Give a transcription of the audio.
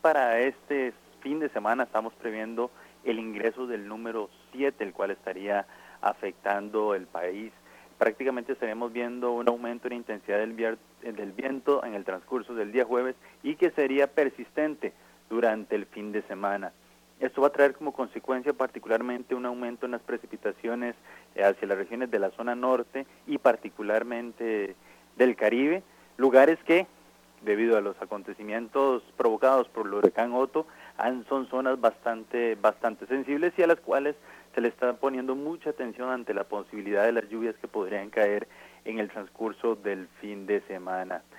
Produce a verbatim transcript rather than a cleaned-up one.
para este fin de semana estamos previendo el ingreso del número siete, el cual estaría afectando el país. Prácticamente estaremos viendo un aumento en la intensidad del, vier, del viento en el transcurso del día jueves y que sería persistente durante el fin de semana. Esto va a traer como consecuencia particularmente un aumento en las precipitaciones hacia las regiones de la zona norte y particularmente del Caribe, lugares que, debido a los acontecimientos provocados por el huracán Otto, son zonas bastante, bastante sensibles y a las cuales se le está poniendo mucha atención ante la posibilidad de las lluvias que podrían caer en el transcurso del fin de semana.